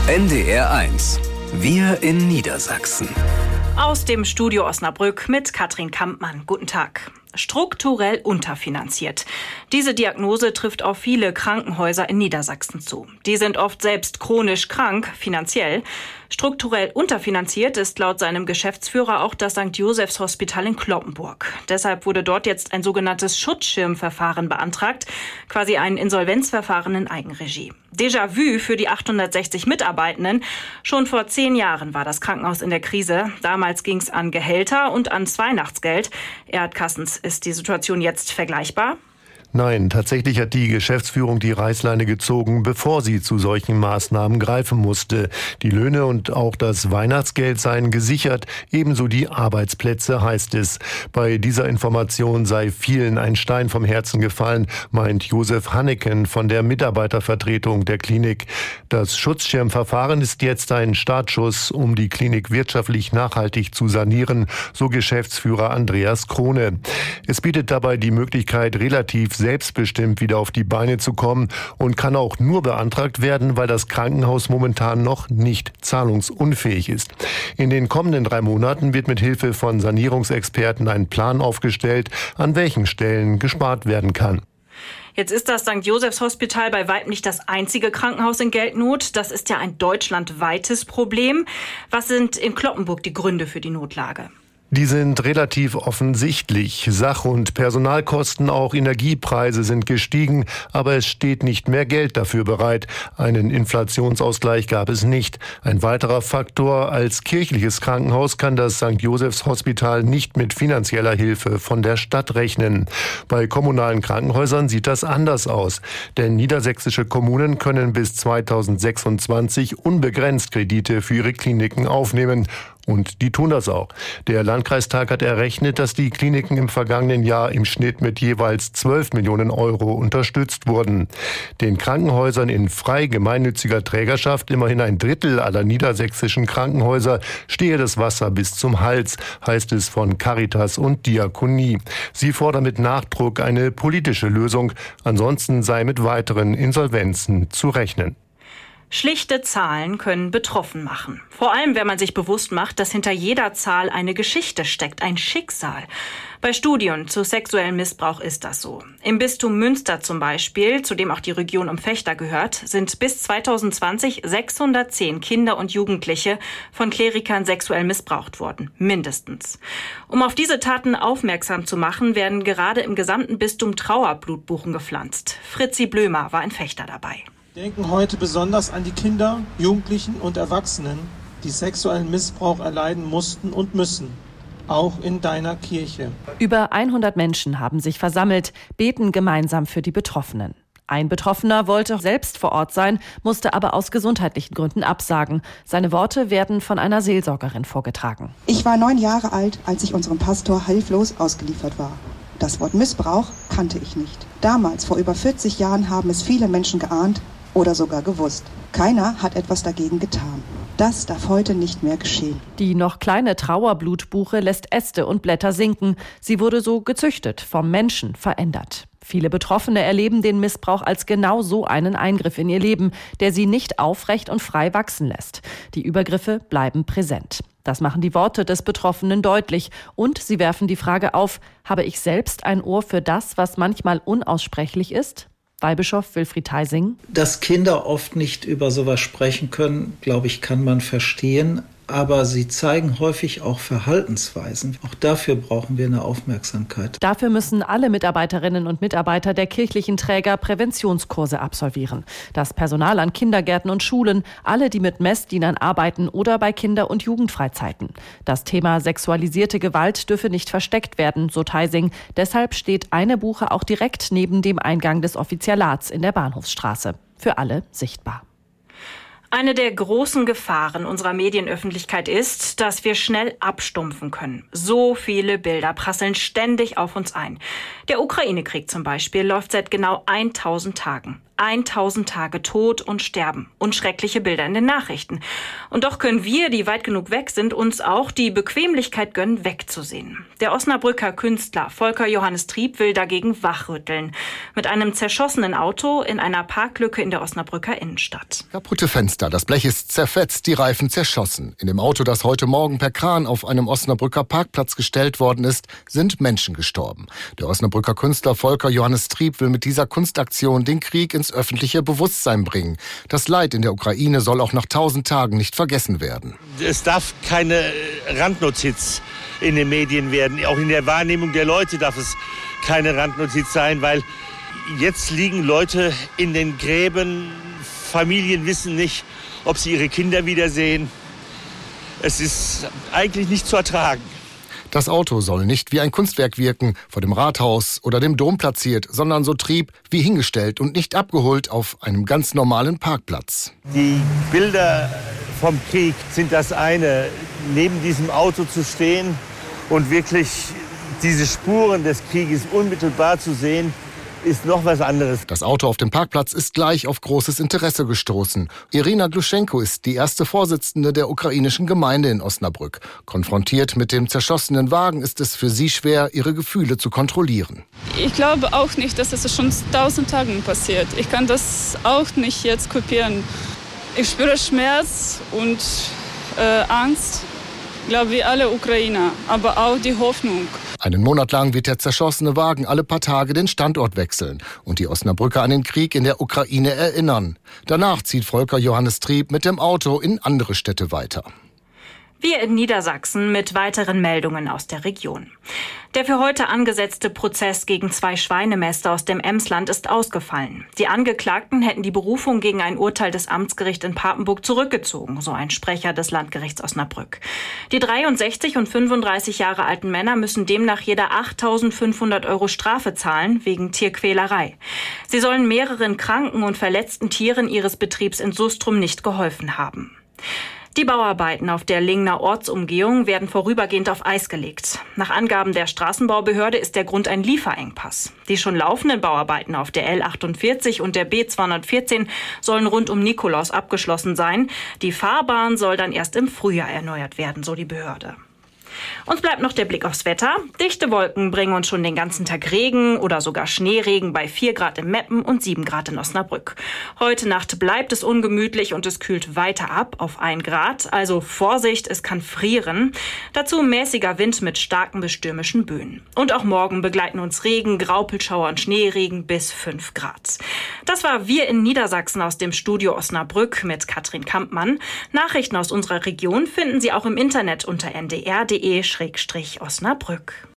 NDR1. Wir in Niedersachsen. Aus dem Studio Osnabrück mit Katrin Kampmann. Guten Tag. Strukturell unterfinanziert. Diese Diagnose trifft auf viele Krankenhäuser in Niedersachsen zu. Die sind oft selbst chronisch krank, finanziell. Strukturell unterfinanziert ist laut seinem Geschäftsführer auch das St. Josephs Hospital in Cloppenburg. Deshalb wurde dort jetzt ein sogenanntes Schutzschirmverfahren beantragt, quasi ein Insolvenzverfahren in Eigenregie. Déjà-vu für die 860 Mitarbeitenden. Schon vor 10 Jahren war das Krankenhaus in der Krise. Damals ging es an Gehälter und ans Weihnachtsgeld. Erhard Kassens, ist die Situation jetzt vergleichbar? Nein, tatsächlich hat die Geschäftsführung die Reißleine gezogen, bevor sie zu solchen Maßnahmen greifen musste. Die Löhne und auch das Weihnachtsgeld seien gesichert, ebenso die Arbeitsplätze, heißt es. Bei dieser Information sei vielen ein Stein vom Herzen gefallen, meint Josef Hanneken von der Mitarbeitervertretung der Klinik. Das Schutzschirmverfahren ist jetzt ein Startschuss, um die Klinik wirtschaftlich nachhaltig zu sanieren, so Geschäftsführer Andreas Krone. Es bietet dabei die Möglichkeit, relativ selbstbestimmt wieder auf die Beine zu kommen und kann auch nur beantragt werden, weil das Krankenhaus momentan noch nicht zahlungsunfähig ist. In den kommenden 3 Monaten wird mit Hilfe von Sanierungsexperten ein Plan aufgestellt, an welchen Stellen gespart werden kann. Jetzt ist das St. Josephs Hospital bei weitem nicht das einzige Krankenhaus in Geldnot. Das ist ja ein deutschlandweites Problem. Was sind in Cloppenburg die Gründe für die Notlage? Die sind relativ offensichtlich. Sach- und Personalkosten, auch Energiepreise sind gestiegen, aber es steht nicht mehr Geld dafür bereit. Einen Inflationsausgleich gab es nicht. Ein weiterer Faktor: als kirchliches Krankenhaus kann das St. Josephs Hospital nicht mit finanzieller Hilfe von der Stadt rechnen. Bei kommunalen Krankenhäusern sieht das anders aus. Denn niedersächsische Kommunen können bis 2026 unbegrenzt Kredite für ihre Kliniken aufnehmen. Und die tun das auch. Der Landkreistag hat errechnet, dass die Kliniken im vergangenen Jahr im Schnitt mit jeweils 12 Millionen Euro unterstützt wurden. Den Krankenhäusern in frei gemeinnütziger Trägerschaft, immerhin ein Drittel aller niedersächsischen Krankenhäuser, stehe das Wasser bis zum Hals, heißt es von Caritas und Diakonie. Sie fordern mit Nachdruck eine politische Lösung. Ansonsten sei mit weiteren Insolvenzen zu rechnen. Schlichte Zahlen können betroffen machen. Vor allem, wenn man sich bewusst macht, dass hinter jeder Zahl eine Geschichte steckt, ein Schicksal. Bei Studien zu sexuellem Missbrauch ist das so. Im Bistum Münster zum Beispiel, zu dem auch die Region um Vechta gehört, sind bis 2020 610 Kinder und Jugendliche von Klerikern sexuell missbraucht worden. Mindestens. Um auf diese Taten aufmerksam zu machen, werden gerade im gesamten Bistum Trauerblutbuchen gepflanzt. Fritzi Blömer war in Vechta dabei. Wir denken heute besonders an die Kinder, Jugendlichen und Erwachsenen, die sexuellen Missbrauch erleiden mussten und müssen, auch in deiner Kirche. Über 100 Menschen haben sich versammelt, beten gemeinsam für die Betroffenen. Ein Betroffener wollte selbst vor Ort sein, musste aber aus gesundheitlichen Gründen absagen. Seine Worte werden von einer Seelsorgerin vorgetragen. Ich war 9 Jahre alt, als ich unserem Pastor hilflos ausgeliefert war. Das Wort Missbrauch kannte ich nicht. Damals, vor über 40 Jahren, haben es viele Menschen geahnt oder sogar gewusst. Keiner hat etwas dagegen getan. Das darf heute nicht mehr geschehen. Die noch kleine Trauerblutbuche lässt Äste und Blätter sinken. Sie wurde so gezüchtet, vom Menschen verändert. Viele Betroffene erleben den Missbrauch als genau so einen Eingriff in ihr Leben, der sie nicht aufrecht und frei wachsen lässt. Die Übergriffe bleiben präsent. Das machen die Worte des Betroffenen deutlich. Und sie werfen die Frage auf: Habe ich selbst ein Ohr für das, was manchmal unaussprechlich ist? Weihbischof Wilfried Theising. Dass Kinder oft nicht über sowas sprechen können, glaube ich, kann man verstehen. Aber sie zeigen häufig auch Verhaltensweisen. Auch dafür brauchen wir eine Aufmerksamkeit. Dafür müssen alle Mitarbeiterinnen und Mitarbeiter der kirchlichen Träger Präventionskurse absolvieren. Das Personal an Kindergärten und Schulen, alle, die mit Messdienern arbeiten oder bei Kinder- und Jugendfreizeiten. Das Thema sexualisierte Gewalt dürfe nicht versteckt werden, so Theising. Deshalb steht eine Buche auch direkt neben dem Eingang des Offizialats in der Bahnhofsstraße. Für alle sichtbar. Eine der großen Gefahren unserer Medienöffentlichkeit ist, dass wir schnell abstumpfen können. So viele Bilder prasseln ständig auf uns ein. Der Ukraine-Krieg zum Beispiel läuft seit genau 1000 Tagen. 1000 Tage Tod und Sterben und schreckliche Bilder in den Nachrichten. Und doch können wir, die weit genug weg sind, uns auch die Bequemlichkeit gönnen, wegzusehen. Der Osnabrücker Künstler Volker Johannes Trieb will dagegen wachrütteln. Mit einem zerschossenen Auto in einer Parklücke in der Osnabrücker Innenstadt. Kaputte Fenster, das Blech ist zerfetzt, die Reifen zerschossen. In dem Auto, das heute Morgen per Kran auf einem Osnabrücker Parkplatz gestellt worden ist, sind Menschen gestorben. Der Osnabrücker Künstler Volker Johannes Trieb will mit dieser Kunstaktion den Krieg ins öffentliche Bewusstsein bringen. Das Leid in der Ukraine soll auch nach 1000 Tagen nicht vergessen werden. Es darf keine Randnotiz in den Medien werden. Auch in der Wahrnehmung der Leute darf es keine Randnotiz sein, weil jetzt liegen Leute in den Gräben. Familien wissen nicht, ob sie ihre Kinder wiedersehen. Es ist eigentlich nicht zu ertragen. Das Auto soll nicht wie ein Kunstwerk wirken, vor dem Rathaus oder dem Dom platziert, sondern so Trieb wie hingestellt und nicht abgeholt auf einem ganz normalen Parkplatz. Die Bilder vom Krieg sind das eine, neben diesem Auto zu stehen und wirklich diese Spuren des Krieges unmittelbar zu sehen, ist noch was anderes. Das Auto auf dem Parkplatz ist gleich auf großes Interesse gestoßen. Irina Gluschenko ist die erste Vorsitzende der ukrainischen Gemeinde in Osnabrück. Konfrontiert mit dem zerschossenen Wagen ist es für sie schwer, ihre Gefühle zu kontrollieren. Ich glaube auch nicht, dass es schon 1000 Tagen passiert. Ich kann das auch nicht jetzt kopieren. Ich spüre Schmerz und Angst, glaube wie alle Ukrainer, aber auch die Hoffnung. Einen Monat lang wird der zerschossene Wagen alle paar Tage den Standort wechseln und die Osnabrücker an den Krieg in der Ukraine erinnern. Danach zieht Volker Johannes Trieb mit dem Auto in andere Städte weiter. Wir in Niedersachsen mit weiteren Meldungen aus der Region. Der für heute angesetzte Prozess gegen 2 Schweinemäster aus dem Emsland ist ausgefallen. Die Angeklagten hätten die Berufung gegen ein Urteil des Amtsgerichts in Papenburg zurückgezogen, so ein Sprecher des Landgerichts Osnabrück. Die 63 und 35 Jahre alten Männer müssen demnach jeder 8.500 € Strafe zahlen wegen Tierquälerei. Sie sollen mehreren kranken und verletzten Tieren ihres Betriebs in Sustrum nicht geholfen haben. Die Bauarbeiten auf der Lingner Ortsumgehung werden vorübergehend auf Eis gelegt. Nach Angaben der Straßenbaubehörde ist der Grund ein Lieferengpass. Die schon laufenden Bauarbeiten auf der L48 und der B214 sollen rund um Nikolaus abgeschlossen sein. Die Fahrbahn soll dann erst im Frühjahr erneuert werden, so die Behörde. Uns bleibt noch der Blick aufs Wetter. Dichte Wolken bringen uns schon den ganzen Tag Regen oder sogar Schneeregen bei 4 Grad in Meppen und 7 Grad in Osnabrück. Heute Nacht bleibt es ungemütlich und es kühlt weiter ab auf 1 Grad. Also Vorsicht, es kann frieren. Dazu mäßiger Wind mit starken bis stürmischen Böen. Und auch morgen begleiten uns Regen, Graupelschauer und Schneeregen bis 5 Grad. Das war Wir in Niedersachsen aus dem Studio Osnabrück mit Katrin Kampmann. Nachrichten aus unserer Region finden Sie auch im Internet unter ndr.de/Osnabrück.